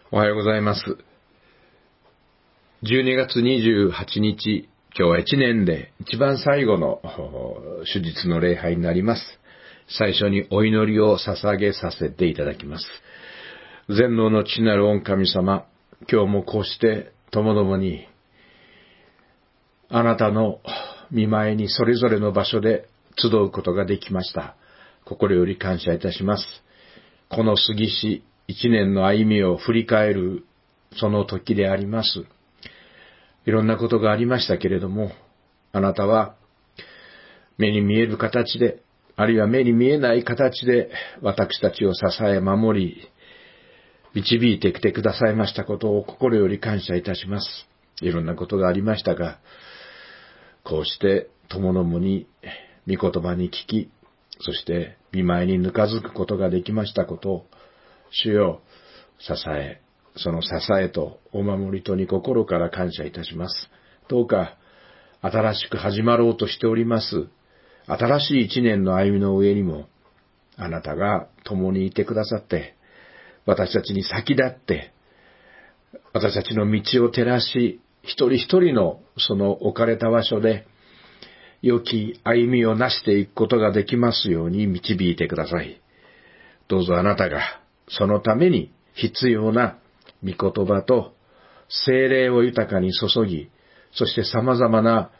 おはようございます。12月28日、今日は1年で一番最後の主日の礼拝になります。最初にお祈りを捧げさせていただきます。全能の父なる御神様、今日もこうしてともどもにあなたの御前にそれぞれの場所で集うことができました。心より感謝いたします。この過ぎし一年の歩みを振り返るその時であります。いろんなことがありましたけれども、あなたは目に見える形で、あるいは目に見えない形で私たちを支え守り、導いてきてくださいましたことを心より感謝いたします。いろんなことがありましたが、こうして友どもに御言葉に聞き、そして御前にぬかづくことができましたことを、主よ、その支えとお守りとに心から感謝いたします。どうか、新しく始まろうとしております、新しい一年の歩みの上にも、あなたが共にいてくださって、私たちに先立って、私たちの道を照らし、一人一人のその置かれた場所で、良き歩みをなしていくことができますように導いてください。どうぞあなたが、そのために必要な御言葉と聖霊を豊かに注ぎ、そして様々な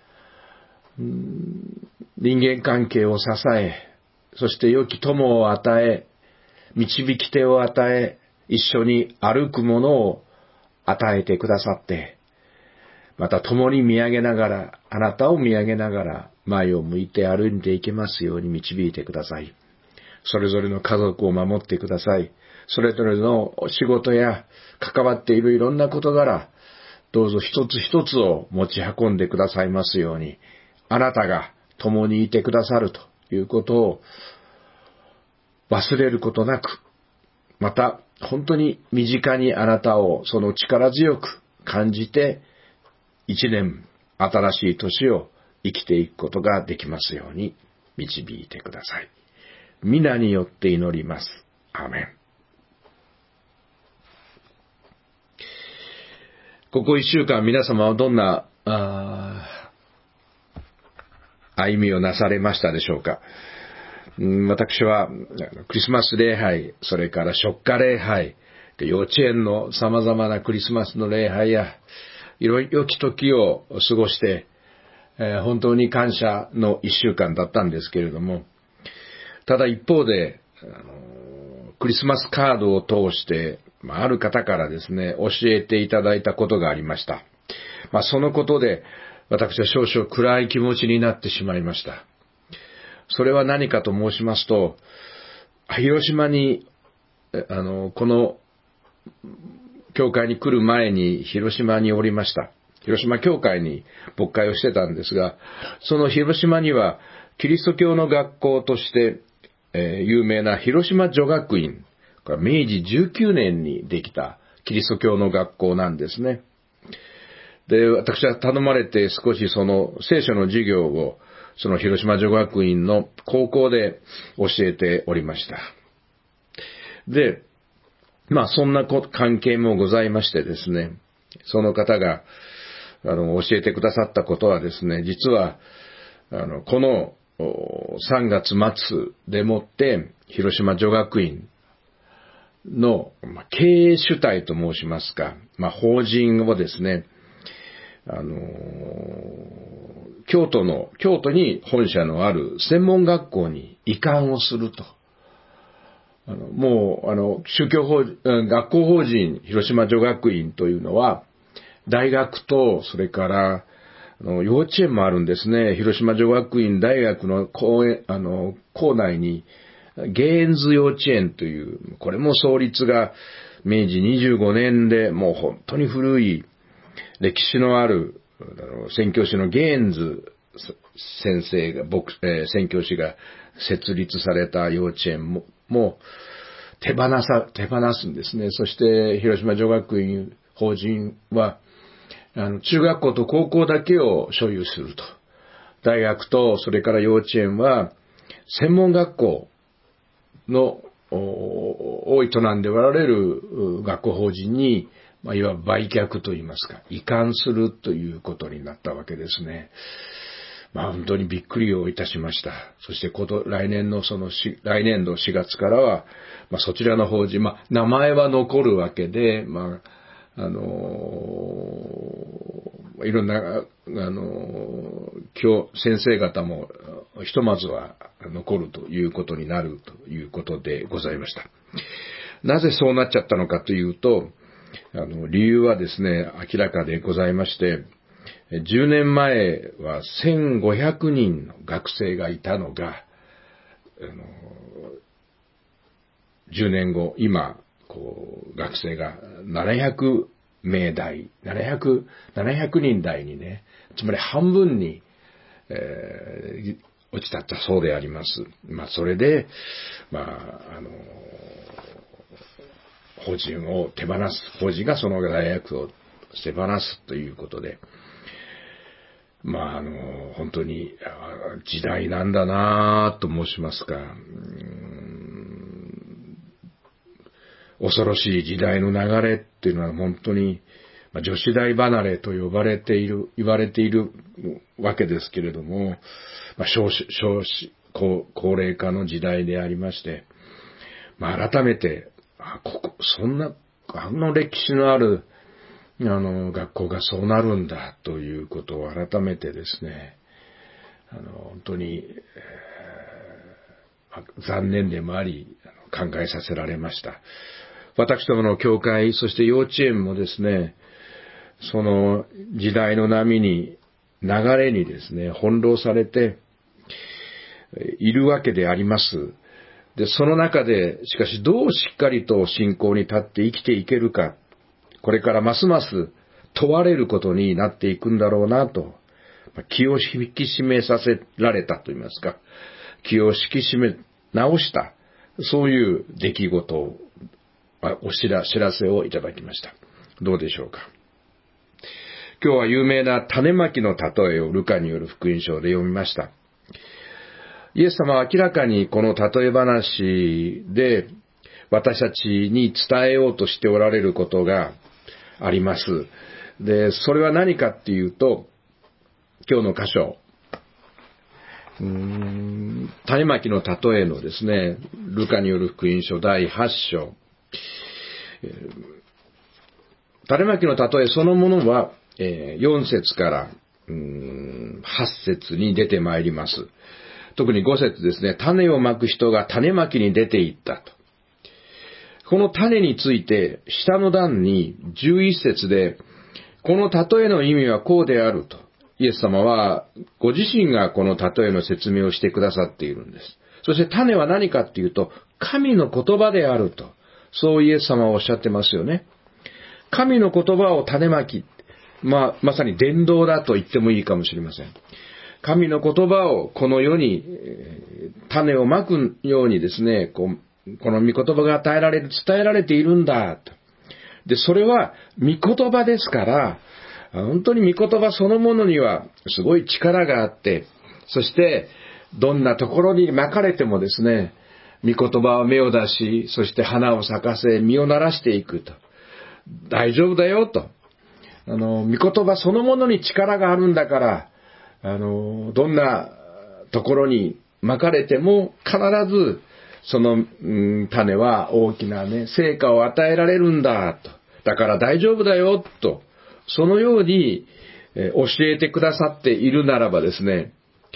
人間関係を支え、そして良き友を与え、導き手を与え、一緒に歩くものを与えてくださって、また共に見上げながら、あなたを見上げながら前を向いて歩んでいけますように導いてください。それぞれの家族を守ってください。それぞれの仕事や関わっているいろんな事柄、どうぞ一つ一つを持ち運んでくださいますように、あなたが共にいてくださるということを忘れることなく、また本当に身近にあなたをその力強く感じて、一年新しい年を生きていくことができますように導いてください。皆によって祈ります。アーメン。ここ一週間皆様はどんな歩みをなされましたでしょうか。私はクリスマス礼拝、それから初夏礼拝、幼稚園の様々なクリスマスの礼拝や良き時を過ごして、本当に感謝の一週間だったんですけれども、ただ一方でクリスマスカードを通してある方からですね、教えていただいたことがありました。そのことで私は少々暗い気持ちになってしまいました。それは何かと申しますと、広島にこの教会に来る前に広島におりました。広島教会に牧会をしてたんですが、その広島にはキリスト教の学校として有名な広島女学院、明治19年にできたキリスト教の学校なんですね。で、私は頼まれて少しその聖書の授業をその広島女学院の高校で教えておりました。で、そんな関係もございましてですね、その方が教えてくださったことはですね、実はこの3月末でもって広島女学院の経営主体と申しますか、法人をですね、京都に本社のある専門学校に移管をすると。もう学校法人広島女学院というのは大学とそれから幼稚園もあるんですね。広島女学院大学の校内にゲーンズ幼稚園という、これも創立が明治25年でもう本当に古い歴史のある宣教師のゲーンズ先生が宣教師が設立された幼稚園も手放すんですね。そして広島女学院法人は中学校と高校だけを所有すると。大学とそれから幼稚園は専門学校のを営んでおられる学校法人に、いわば売却といいますか、移管するということになったわけですね。本当にびっくりをいたしました。そして来年度4月からは、そちらの法人、名前は残るわけで、いろんな、先生方もひとまずは残るということになるということでございました。なぜそうなっちゃったのかというと、理由はですね、明らかでございまして、10年前は1500人の学生がいたのが、10年後、今、学生が700名台、700人台にね、つまり半分に、落ちたったそうであります。それで、法人を手放す、法人がその大学を手放すということで、本当に時代なんだなと申しますか、恐ろしい時代の流れっていうのは本当に、女子大離れと言われているわけですけれども、高齢化の時代でありまして、改めて、そんな、歴史のある、学校がそうなるんだということを改めてですね、本当に、残念でもあり、考えさせられました。私どもの教会、そして幼稚園もですね、その時代の波に、流れにですね、翻弄されているわけであります。で、その中で、しかしどうしっかりと信仰に立って生きていけるか、これからますます問われることになっていくんだろうなと、気を引き締めさせられたと言いますか、気を引き締め直した、そういう出来事を、知らせをいただきました。どうでしょうか。今日は有名な種まきの例えをルカによる福音書で読みました。イエス様は明らかにこの例え話で私たちに伝えようとしておられることがあります。で、それは何かっていうと、今日の箇所、種まきの例えのですね、ルカによる福音書第8章、種まきの例えそのものは、4節から8節に出てまいります。特に5節ですね、種をまく人が種まきに出て行ったと。この種について下の段に11節で、この例えの意味はこうであると、イエス様はご自身がこの例えの説明をしてくださっているんです。そして種は何かっていうと、神の言葉であると、そうイエス様はおっしゃってますよね。神の言葉を種まき、まさに伝道だと言ってもいいかもしれません。神の言葉をこの世に種をまくようにですね、この御言葉が伝えられているんだと。で、それは御言葉ですから、本当に御言葉そのものにはすごい力があって、そしてどんなところにまかれてもですね、御言葉は芽を出し、そして花を咲かせ、実をならしていくと。大丈夫だよと。御言葉そのものに力があるんだから、どんなところにまかれても必ずその、種は大きなね、成果を与えられるんだと。だから大丈夫だよと。そのように、教えてくださっているならばですね、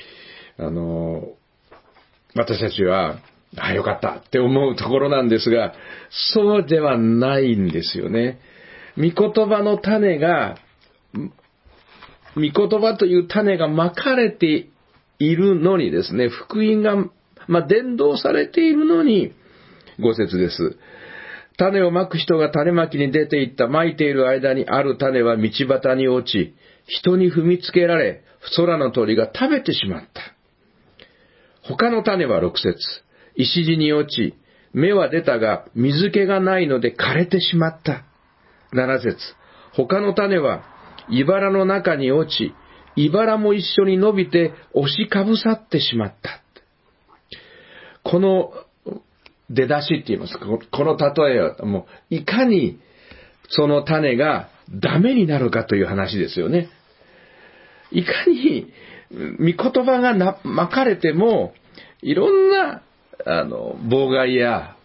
私たちは、よかったって思うところなんですが、そうではないんですよね。御言葉の種が、御言葉という種がまかれているのにですね、福音が、伝道されているのに、5節です。種をまく人が種まきに出て行った。まいている間にある種は道端に落ち、人に踏みつけられ、空の鳥が食べてしまった。他の種は6節。石地に落ち、芽は出たが水気がないので枯れてしまった。7節。他の種は茨の中に落ち、茨も一緒に伸びて押しかぶさってしまった。この出だしって言います。この例えはもういかにその種がダメになるかという話ですよね。いかに御言葉がまかれてもいろんな妨害や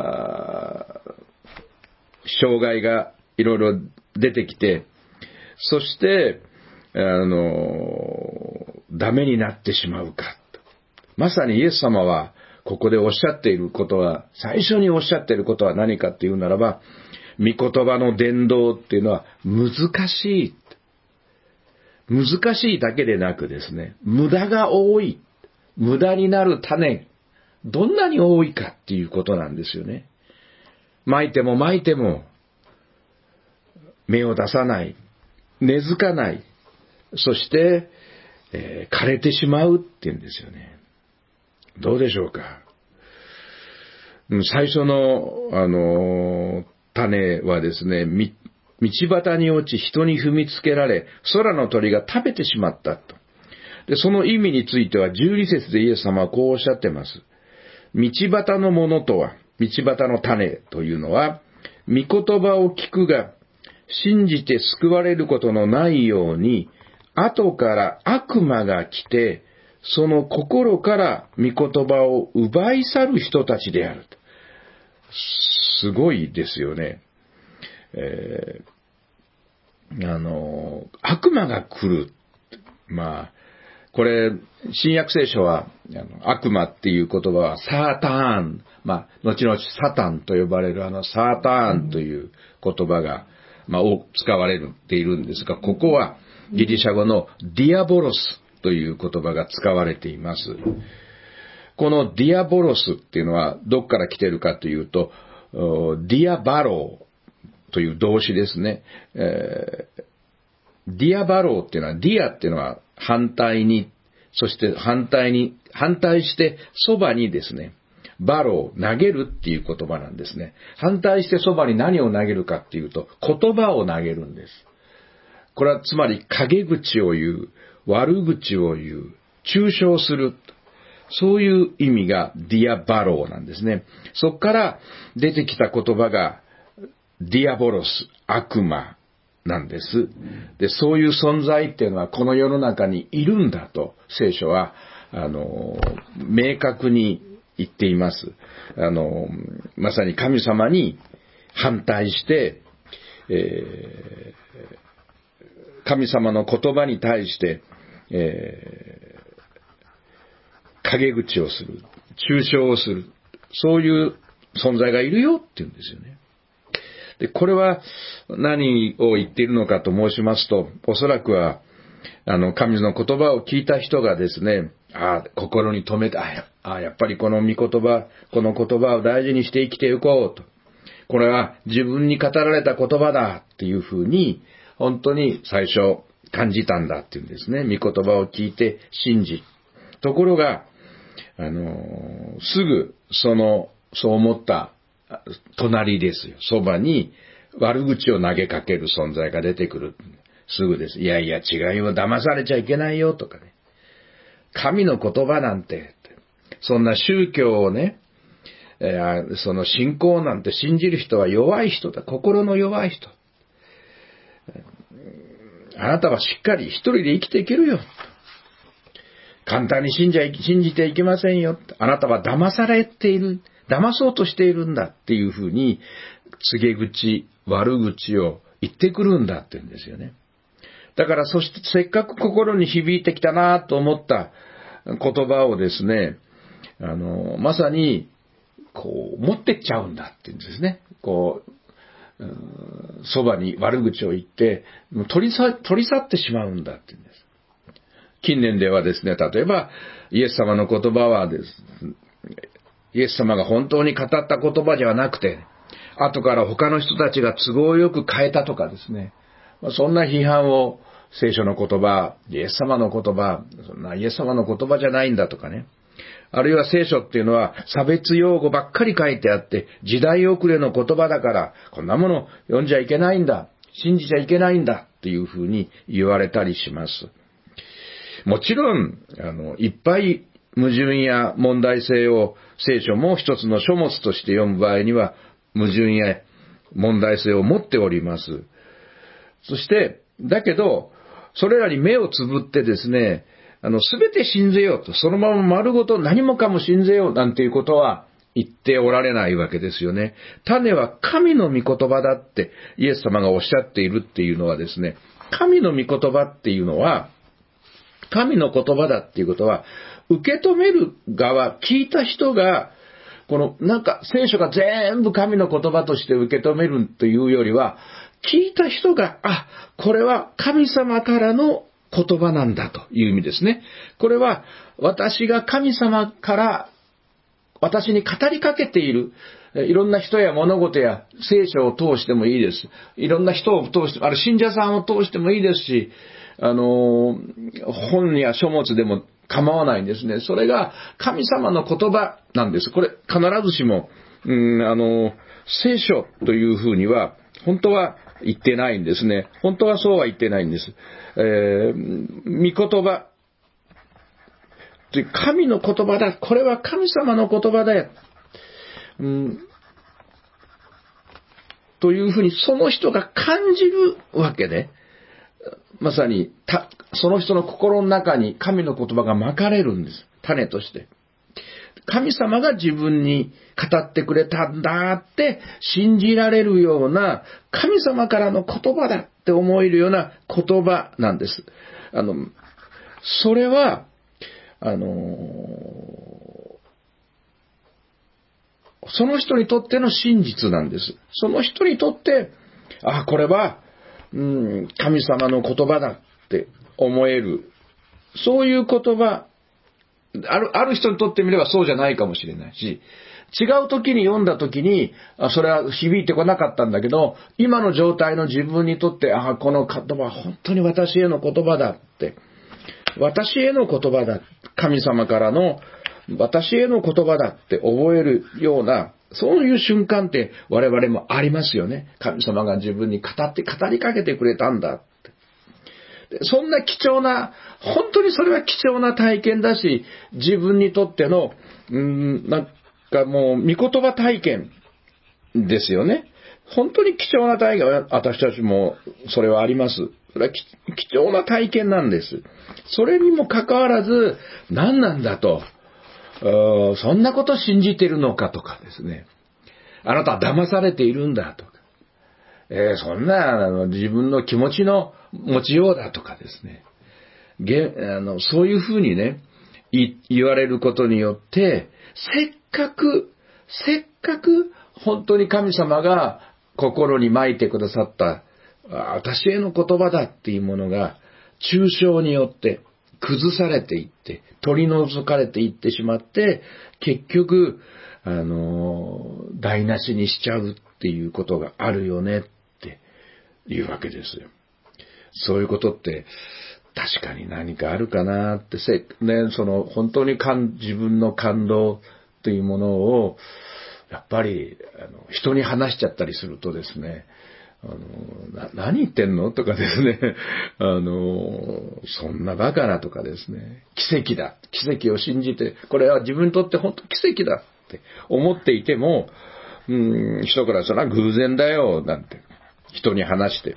障害がいろいろ出てきて、そしてダメになってしまうか。まさにイエス様はここでおっしゃっていることは、最初におっしゃっていることは何かっていうならば、御言葉の伝道っていうのは難しい。難しいだけでなくですね、無駄が多い。無駄になる種、どんなに多いかっていうことなんですよね。撒いても撒いても、芽を出さない。根付かない。そして、枯れてしまうっていうんですよね。どうでしょうか。最初の、種はですね、道端に落ち人に踏みつけられ、空の鳥が食べてしまったと。で、その意味については12節でイエス様はこうおっしゃってます。道端のものとは、道端の種というのは、御言葉を聞くが、信じて救われることのないように、後から悪魔が来て、その心から御言葉を奪い去る人たちである。すごいですよね。悪魔が来る。まあ、これ、新約聖書は、悪魔っていう言葉はサーターン、まあ、後々サタンと呼ばれるサーターンという言葉が、まあ、使われているんですが、ここはギリシャ語のディアボロスという言葉が使われています。このディアボロスっていうのはどっから来てるかというと、ディアバローという動詞ですね。ディアバローっていうのは、ディアっていうのは反対に、そして反対してそばにですね、バロー、投げるっていう言葉なんですね。反対してそばに何を投げるかっていうと、言葉を投げるんです。これはつまり陰口を言う、悪口を言う、中傷する。そういう意味がディアバローなんですね。そこから出てきた言葉がディアボロス、悪魔なんです。で、そういう存在っていうのはこの世の中にいるんだと聖書は明確に言っています。まさに神様に反対して、神様の言葉に対して、陰口をする、中傷をする、そういう存在がいるよって言うんですよね。で、これは何を言っているのかと申しますと、おそらくは神の言葉を聞いた人がですね、心に留めて、やっぱりこの御言葉、この言葉を大事にして生きていこうと。これは自分に語られた言葉だっていうふうに、本当に最初感じたんだっていうんですね。御言葉を聞いて信じ。ところが、すぐそう思った隣ですよ。そばに悪口を投げかける存在が出てくる。すぐです。いやいや違うよ。騙されちゃいけないよとかね。神の言葉なんて、そんな宗教をね、その信仰なんて信じる人は弱い人だ。心の弱い人。あなたはしっかり一人で生きていけるよ。簡単に信じていけませんよ。あなたは騙されている。騙そうとしているんだっていうふうに告げ口、悪口を言ってくるんだって言うんですよね。だからそしてせっかく心に響いてきたなと思った言葉をですね、まさに持ってっちゃうんだって言うんですね。そばに悪口を言って取り去ってしまうんだって言うんです。近年ではですね、例えばイエス様の言葉はです、イエス様が本当に語った言葉ではなくて、後から他の人たちが都合よく変えたとかですね、そんな批判を聖書の言葉、イエス様の言葉、そんなイエス様の言葉じゃないんだとかね。あるいは聖書っていうのは差別用語ばっかり書いてあって、時代遅れの言葉だから、こんなもの読んじゃいけないんだ、信じちゃいけないんだっていうふうに言われたりします。もちろん、いっぱい矛盾や問題性を聖書も一つの書物として読む場合には、矛盾や問題性を持っております。そして、だけど、それらに目をつぶってですね、すべて信ぜようと、そのまま丸ごと何もかも信ぜようなんていうことは言っておられないわけですよね。種は神の御言葉だってイエス様がおっしゃっているっていうのはですね、神の御言葉っていうのは、神の言葉だっていうことは、受け止める側、聞いた人が、なんか聖書が全部神の言葉として受け止めるというよりは、聞いた人が、これは神様からの言葉なんだという意味ですね。これは私が神様から私に語りかけている、いろんな人や物事や聖書を通してもいいです。いろんな人を通して、信者さんを通してもいいですし、本や書物でも構わないんですね。それが神様の言葉なんです。これ必ずしも、聖書というふうには本当は言ってないんですね。本当はそうは言ってないんです。御言葉。神の言葉だ。これは神様の言葉だよ。というふうにその人が感じるわけで、まさにその人の心の中に神の言葉がまかれるんです。種として。神様が自分に語ってくれたんだって信じられるような神様からの言葉だって思えるような言葉なんです。それはその人にとっての真実なんです。その人にとって、これは、神様の言葉だって思える。そういう言葉、ある人にとってみればそうじゃないかもしれないし、違う時に読んだ時に、それは響いてこなかったんだけど、今の状態の自分にとって、この言葉は本当に私への言葉だって、私への言葉だ、神様からの私への言葉だって覚えるような、そういう瞬間って我々もありますよね。神様が自分に語りかけてくれたんだって。そんな貴重な、本当にそれは貴重な体験だし、自分にとっての、なんかもう、御言葉体験ですよね。本当に貴重な体験、私たちもそれはあります。それは貴重な体験なんです。それにもかかわらず、何なんだと。そんなこと信じてるのかとかですね。あなたは騙されているんだとか。そんな自分の気持ちの持ちようだとかですね。そういうふうにね、言われることによって、せっかく本当に神様が心に撒いてくださった私への言葉だっていうものが抽象によって崩されていって取り除かれていってしまって結局台無しにしちゃうっていうことがあるよねっていうわけですよ。そういうことって確かに何かあるかなって本当に自分の感動というものをやっぱり人に話しちゃったりするとですね、何言ってんのとかですね、そんなバカなとかですね、奇跡を信じて、これは自分にとって本当奇跡だって思っていても、人からそれは偶然だよなんて人に話して、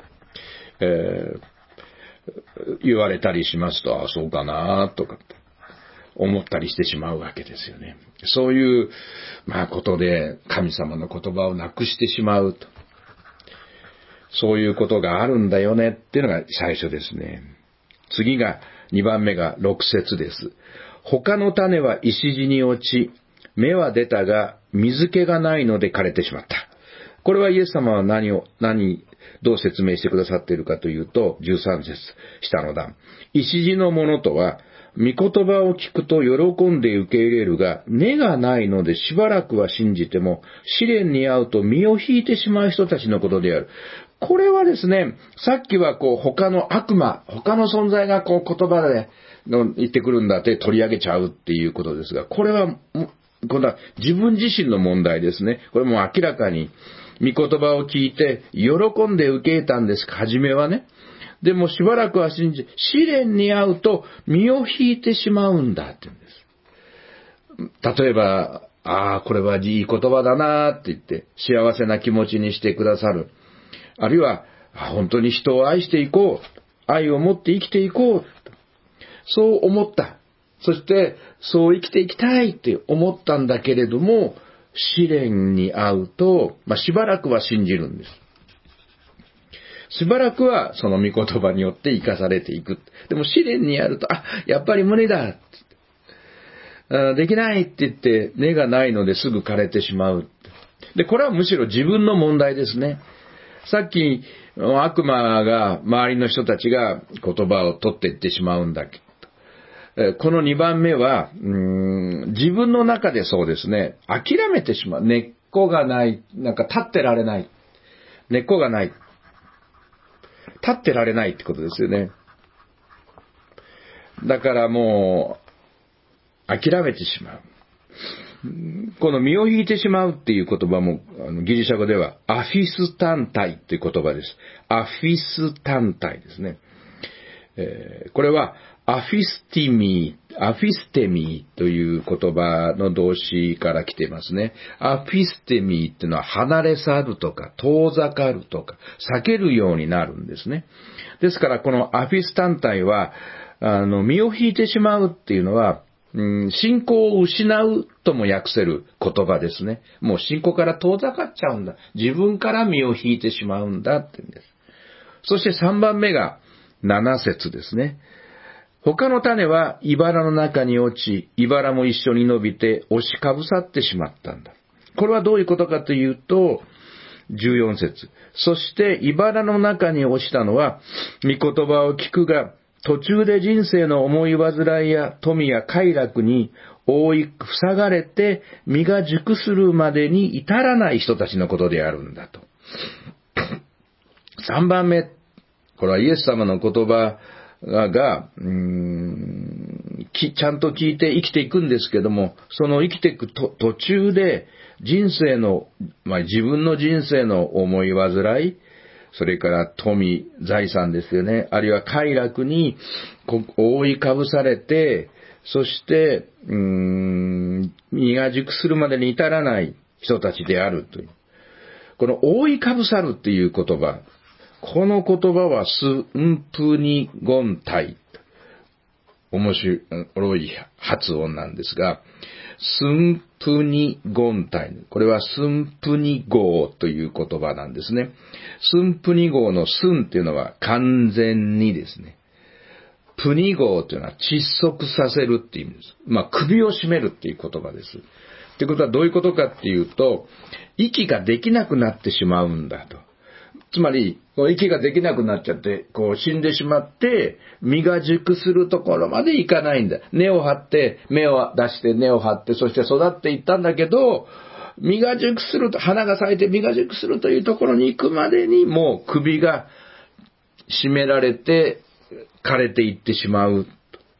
言われたりしますと、そうかなとかって思ったりしてしまうわけですよね。そういう、ことで神様の言葉をなくしてしまうと。そういうことがあるんだよねっていうのが最初ですね。次が、2番目が6節です。他の種は石地に落ち、芽は出たが水気がないので枯れてしまった。これはイエス様はどう説明してくださっているかというと、13節、下の段。石地のものとは、御言葉を聞くと喜んで受け入れるが、根がないのでしばらくは信じても、試練に遭うと身を引いてしまう人たちのことである。これはですね、さっきは他の悪魔、他の存在が言葉で言ってくるんだって取り上げちゃうっていうことですが、これは自分自身の問題ですね。これも明らかに、御言葉を聞いて喜んで受け入れたんです。初めはね。でもしばらくは試練に遭うと身を引いてしまうんだって言うんです。 例えば、これはいい言葉だなって言って幸せな気持ちにしてくださる。あるいは、本当に人を愛していこう。愛を持って生きていこう。そう思った。そして、そう生きていきたいって思ったんだけれども、試練に遭うと、しばらくは信じるんです。しばらくはその御言葉によって生かされていく。でも試練にあると、やっぱり無理だ。できないって言って根がないのですぐ枯れてしまう。で、これはむしろ自分の問題ですね。さっき悪魔が周りの人たちが言葉を取っていってしまうんだけど、この2番目は自分の中でそうですね、諦めてしまう。根っこがない、立ってられない。根っこがない。立ってられないってことですよね。だからもう諦めてしまう。この身を引いてしまうっていう言葉もギリシャ語ではアフィスタンタイっていう言葉です。アフィスタンタイですね。これはアフィステミーという言葉の動詞から来ていますね。アフィステミーっていうのは離れ去るとか遠ざかるとか避けるようになるんですね。ですからこのアフィスタンタイは身を引いてしまうっていうのは信仰を失うとも訳せる言葉ですね。もう信仰から遠ざかっちゃうんだ。自分から身を引いてしまうんだって言うんです。そして3番目が7節ですね。他の種は茨の中に落ち、茨も一緒に伸びて押しかぶさってしまったんだ。これはどういうことかというと、14節。そして茨の中に落ちたのは、御言葉を聞くが、途中で人生の思い煩いや富や快楽に塞がれて身が熟するまでに至らない人たちのことであるんだと。3番目、これはイエス様の言葉がちゃんと聞いて生きていくんですけども、その生きていく途中で人生の、自分の人生の思い煩い、それから富、財産ですよね。あるいは快楽に覆いかぶされて、そして、身が熟するまでに至らない人たちであるという。この覆いかぶさるっていう言葉。この言葉はスンプニゴンタイ。面白い発音なんですが、スンプニゴンタイ。これはスンプニゴーという言葉なんですね。スンプニゴーのスンっていうのは完全にですね。プニゴーというのは窒息させるっていう意味です。首を絞めるっていう言葉です。ってことはどういうことかっていうと、息ができなくなってしまうんだと。つまり、息ができなくなっちゃって、死んでしまって、身が熟するところまでいかないんだ。根を張って、芽を出して根を張って、そして育っていったんだけど、実が熟すると、花が咲いて実が熟するというところに行くまでに、もう首が絞められて、枯れていってしまう。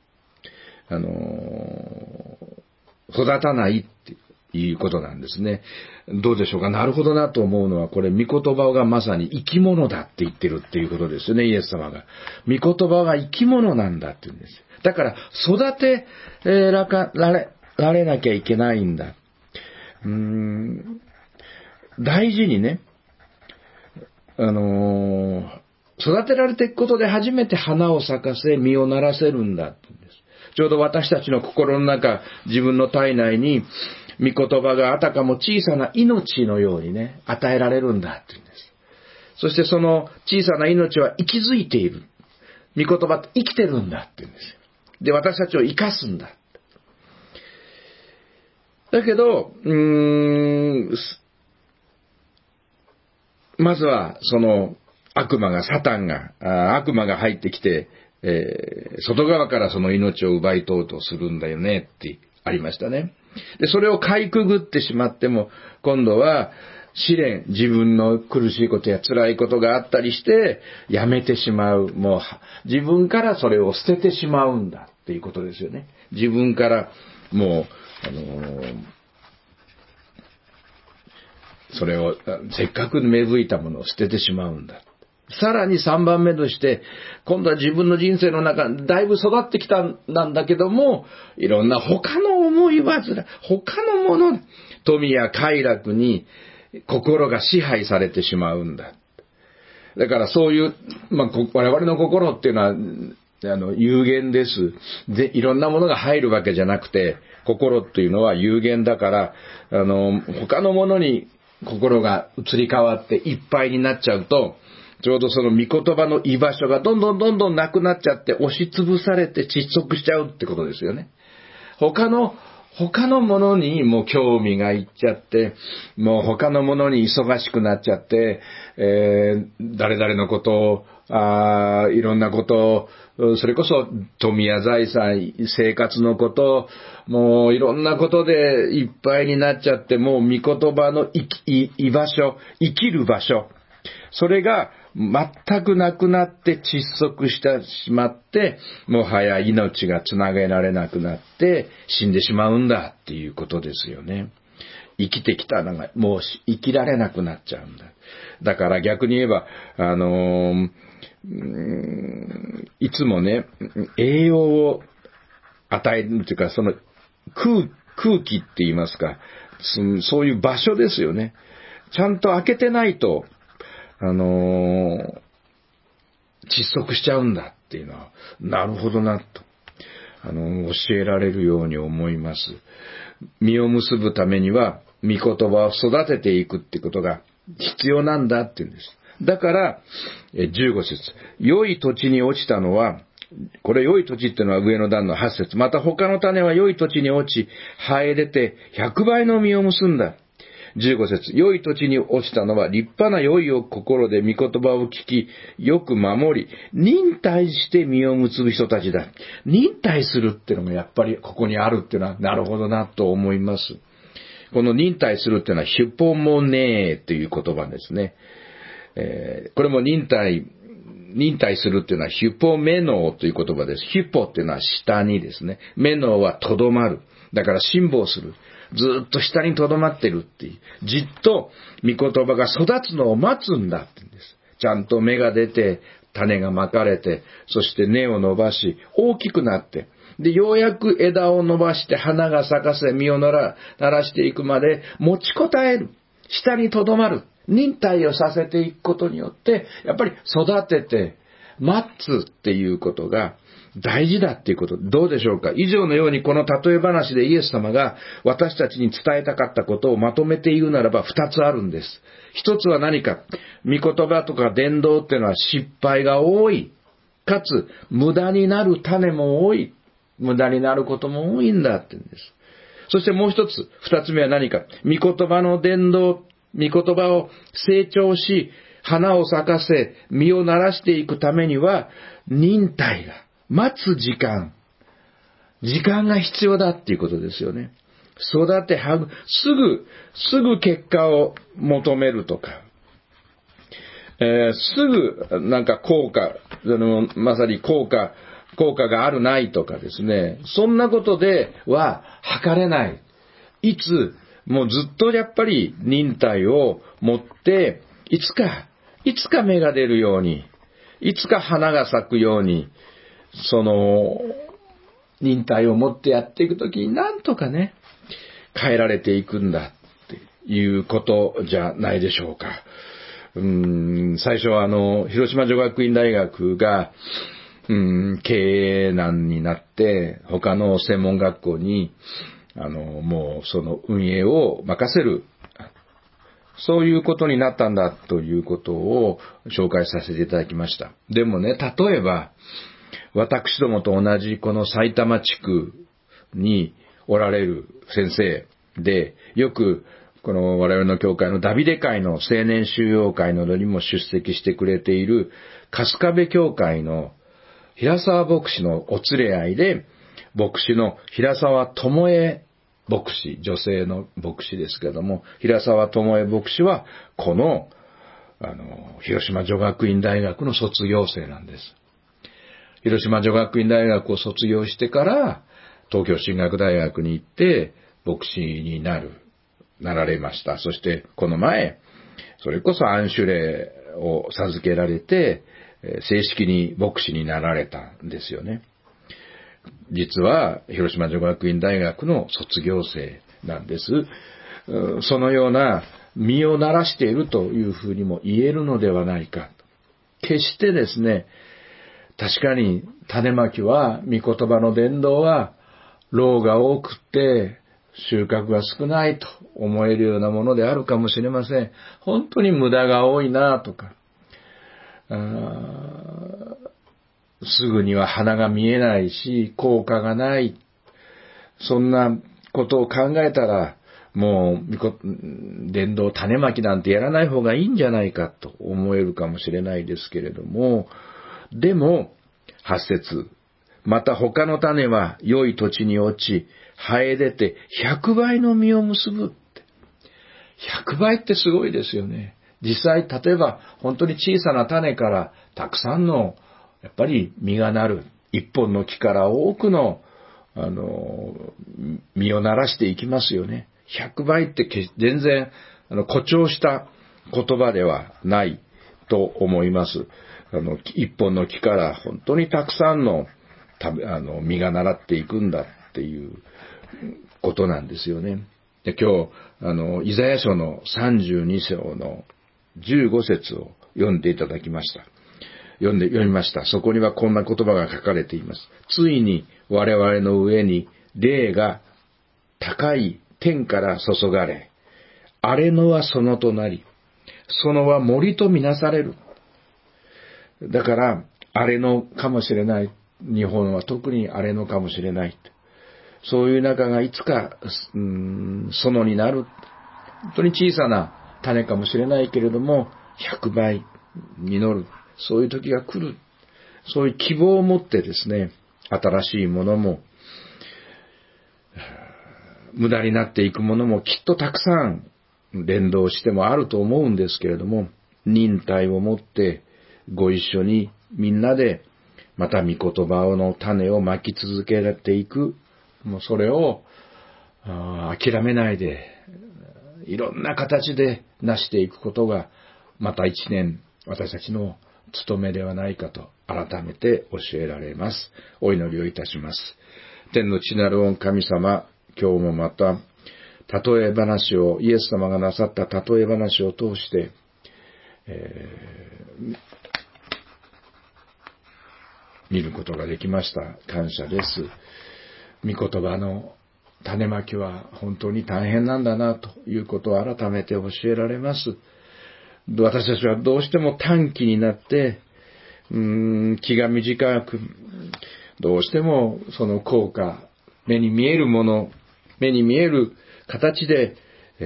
育たないっていうことなんですね。どうでしょうか。なるほどなと思うのは、これ、御言葉がまさに生き物だって言ってるっていうことですよね、イエス様が。御言葉が生き物なんだって言うんです。だから、育てられなきゃいけないんだ。大事にね、育てられていくことで初めて花を咲かせ、実をならせるんだって言うんです。ちょうど私たちの心の中、自分の体内に、御言葉があたかも小さな命のようにね、与えられるんだって言うんです。そしてその小さな命は息づいている。御言葉って生きてるんだって言うんですよ。で、私たちを生かすんだ。だけど、まずはその悪魔が入ってきて、外側からその命を奪い取ろうとするんだよねってありましたね。で、それをかいくぐってしまっても、今度は試練、自分の苦しいことや辛いことがあったりして、やめてしまう。もう、自分からそれを捨ててしまうんだっていうことですよね。自分から、もう、それを、せっかく芽吹いたものを捨ててしまうんだ。さらに3番目として、今度は自分の人生の中、だいぶ育ってきたんだけども、いろんな他の思思い煩い、他のもの、富や快楽に心が支配されてしまうんだ。だからそういう、我々の心っていうのは、有限です。で、いろんなものが入るわけじゃなくて、心っていうのは有限だから、他のものに心が移り変わっていっぱいになっちゃうと、ちょうどその御言葉の居場所がどんどんなくなっちゃって押しつぶされて窒息しちゃうってことですよね。他のものにもう興味がいっちゃって、もう他のものに忙しくなっちゃって、誰々のことを、いろんなことを、それこそ富や財産、生活のこと、もういろんなことでいっぱいになっちゃって、もう御言葉の居場所、生きる場所、それが全くなくなって窒息してしまって、もはや命がつなげられなくなって死んでしまうんだっていうことですよね。生きてきたのがもう生きられなくなっちゃうんだ。だから逆に言えば、いつもね、栄養を与えるというか、その空気って言いますか、そういう場所ですよね。ちゃんと開けてないと、窒息しちゃうんだっていうのは、なるほどなと、教えられるように思います。実を結ぶためには、御言葉を育てていくってことが必要なんだっていうんです。だから、15節。良い土地に落ちたのは、これ良い土地っていうのは上の段の8節。また他の種は良い土地に落ち、生え出て100倍の実を結んだ。15節。良い土地に落ちたのは立派な良い心で御言葉を聞き、よく守り、忍耐して実を結ぶ人たちだ。忍耐するっていうのがやっぱりここにあるっていうのはなるほどなと思います。この忍耐するっていうのはヒポモネーという言葉ですね。これも忍耐するっていうのはヒポメノーという言葉です。ヒポっていうのは下にですね。メノーはとどまる。だから辛抱する。ずっと下にとどまってるっていう。じっと御言葉が育つのを待つんだって言うんです。ちゃんと芽が出て、種がまかれて、そして根を伸ばし、大きくなって、で、ようやく枝を伸ばして花が咲かせ、実をならしていくまで持ちこたえる。下にとどまる。忍耐をさせていくことによって、やっぱり育てて待つっていうことが大事だっていうこと。どうでしょうか。以上のようにこの例え話でイエス様が私たちに伝えたかったことをまとめて言うならば2つあるんです。1つは何か。御言葉とか伝道っていうのは失敗が多い。かつ無駄になる種も多い。無駄になることも多いんだって言うんです。そしてもう一つ、2つ目は何か。御言葉の伝道、御言葉を成長し、花を咲かせ、実をならしていくためには、忍耐が、待つ時間が必要だっていうことですよね。育て、すぐ結果を求めるとか、すぐなんか効果、まさに効果があるないとかですね、そんなことでは測れない。いつ、もうずっとやっぱり忍耐を持って、いつか芽が出るように、いつか花が咲くように、その、忍耐を持ってやっていくときになんとかね、変えられていくんだっていうことじゃないでしょうか。最初は広島女学院大学が、経営難になって、他の専門学校に、もうその運営を任せる、そういうことになったんだということを紹介させていただきました。でもね、例えば、私どもと同じこの埼玉地区におられる先生で、よくこの我々の教会のダビデ会の青年修養会などにも出席してくれている春日部教会の平沢牧師のお連れ合いで、牧師の平沢智恵牧師、女性の牧師ですけれども、平沢智恵牧師はこの広島女学院大学の卒業生なんです。広島女学院大学を卒業してから東京進学大学に行って牧師になられました。そしてこの前、それこそ安守令を授けられて正式に牧師になられたんですよね。 実は広島女学院大学の卒業生なんです。そのような身を慣らしているというふうにも言えるのではないか。決してですね、確かに種まきは、御言葉の伝道は、労が多くって収穫が少ないと思えるようなものであるかもしれません。本当に無駄が多いなとか、すぐには花が見えないし、効果がない。そんなことを考えたら、もう、伝道種まきなんてやらない方がいいんじゃないかと思えるかもしれないですけれども、でも、8節、また他の種は良い土地に落ち、生え出て100倍の実を結ぶって。100倍ってすごいですよね。実際、例えば本当に小さな種からたくさんのやっぱり実がなる。一本の木から多くの実をならしていきますよね。100倍って全然誇張した言葉ではないと思います。一本の木から本当にたくさんの実がならっていくんだっていうことなんですよね。で、今日イザヤ書の32章の15節を読んでいただきました。読みました。そこにはこんな言葉が書かれています。ついに我々の上に霊が高い天から注がれ、荒れ野は園となり、園は森とみなされる。だから荒れ野かもしれない。日本は特に荒れ野かもしれない。そういう中がいつか園になる。本当に小さな種かもしれないけれども、100倍実る。そういう時が来る。そういう希望を持ってですね、新しいものも、無駄になっていくものもきっとたくさん連動してもあると思うんですけれども、忍耐を持ってご一緒にみんなでまた御言葉の種をまき続けていく。もうそれを諦めないで、いろんな形で成していくことが、また一年私たちの務めではないかと改めて教えられます。お祈りをいたします。天の父なる御神様、今日もまた例え話を、イエス様がなさった例え話を通して、見ることができました。感謝です。御言葉の種まきは本当に大変なんだなということを改めて教えられます。私たちはどうしても短気になって気が短く、どうしてもその効果、目に見えるもの、目に見える形で、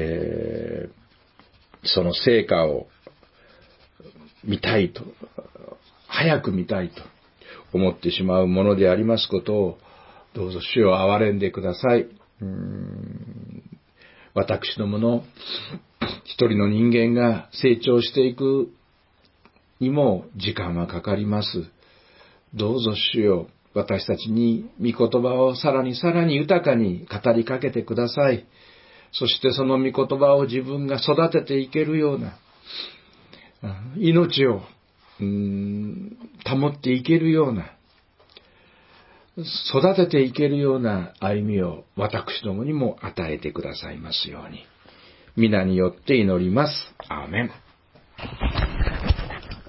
その成果を見たいと、早く見たいと思ってしまうものでありますことを、どうぞ主を憐れんでください。私どもの一人の人間が成長していくにも時間はかかります。どうぞ主よ、私たちに御言葉をさらにさらに豊かに語りかけてください。そしてその御言葉を自分が育てていけるような、命を保っていけるような、育てていけるような歩みを私どもにも与えてくださいますように。皆によって祈ります。アーメン。